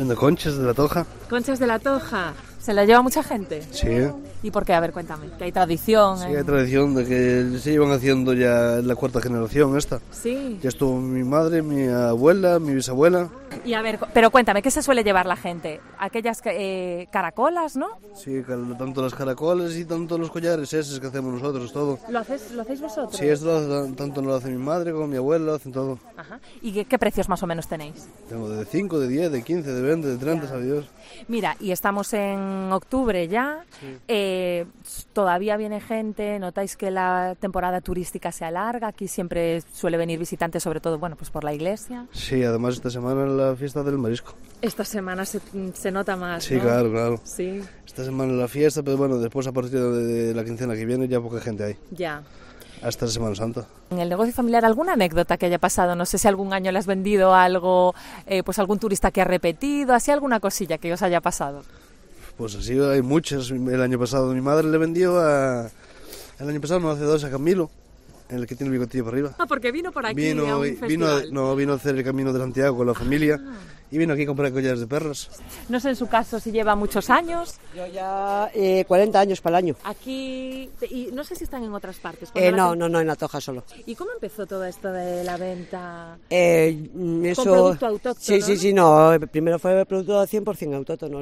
Vendo conchas de la Toja. Conchas de la Toja. ¿Se la lleva mucha gente? Sí. ¿Y por qué? A ver, cuéntame. ¿Que hay tradición? Sí, hay tradición de que se llevan haciendo ya la cuarta generación esta. Sí. Ya estuvo mi madre, mi abuela, mi bisabuela. Y a ver, pero cuéntame, ¿qué se suele llevar la gente? Aquellas caracolas, ¿no? Sí, tanto las caracoles y tanto los collares, esos que hacemos nosotros, todo. ¿Lo hacéis vosotros? Sí, esto tanto lo hace mi madre como mi abuela, lo hacen todo. Ajá. ¿Y qué precios más o menos tenéis? Tengo de 5, de 10, de 15, de 20, de 30, sabe Dios. Mira, y estamos en octubre ya, sí. Todavía viene gente, notáis que la temporada turística se alarga, aquí siempre suele venir visitantes, sobre todo, bueno, pues por la iglesia. Sí, además esta semana es la fiesta del marisco. Esta semana se nota más, sí, ¿no? Claro. Sí. Esta semana es la fiesta, pero bueno, después a partir de la quincena que viene ya poca gente hay. Ya. Hasta la Semana Santa. En el negocio familiar, ¿alguna anécdota que haya pasado? No sé si algún año le has vendido algo, pues algún turista que ha repetido, así alguna cosilla que os haya pasado. Pues así hay muchas. El año pasado mi madre le vendió el año pasado, no hace 2, a Camilo, el que tiene el bigotillo para arriba. Ah, porque vino por aquí a un festival. Vino a hacer el Camino de Santiago con la familia. Y vino aquí a comprar collares de perlas. No sé en su caso si lleva muchos años. Yo ya 40 años para el año. Aquí, y no sé si están en otras partes. No, en La Toja solo. ¿Y cómo empezó todo esto de la venta? Con producto autóctono. Sí, no. Primero fue producto 100% autóctono.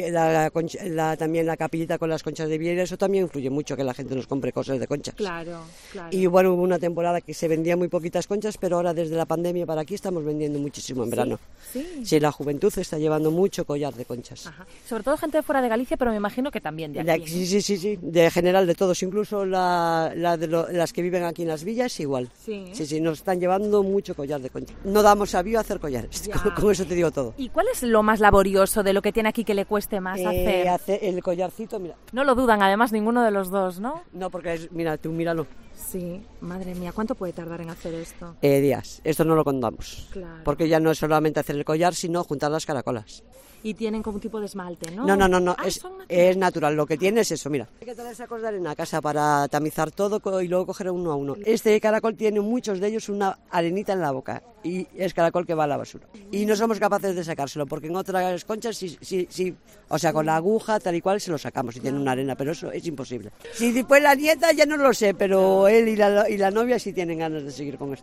También la capillita con las conchas de Viera, eso también influye mucho que la gente nos compre cosas de conchas. Claro. Y bueno, hubo una temporada que se vendía muy poquitas conchas, pero ahora desde la pandemia para aquí estamos vendiendo muchísimo en verano. Sí, la juventud está llevando mucho collar de conchas. Ajá. Sobre todo gente de fuera de Galicia, pero me imagino que también de aquí. Sí, de general de todos, incluso las que viven aquí en las villas igual. Sí, nos están llevando mucho collar de conchas. No damos avío a hacer collares, con eso te digo todo. ¿Y cuál es lo más laborioso de lo que tiene aquí que le cueste más hacer? El collarcito, mira. No lo dudan, además, ninguno de los dos, ¿no? No, porque mira, tú míralo. Sí, madre mía, ¿cuánto puede tardar en hacer esto? Días, esto no lo contamos. Claro. Porque ya no es solamente hacer el collar, sino juntar las caracolas. Y tienen como un tipo de esmalte, ¿no? No, es natural. Lo que tiene es eso, mira. Hay que traer sacos de arena a casa para tamizar todo y luego coger uno a uno. Este caracol tiene muchos de ellos una arenita en la boca y es caracol que va a la basura. Y no somos capaces de sacárselo porque en otras conchas sí, o sea, con la aguja tal y cual se lo sacamos y tiene una arena, pero eso es imposible. Si después la nieta ya no lo sé, pero él y la novia sí tienen ganas de seguir con esto.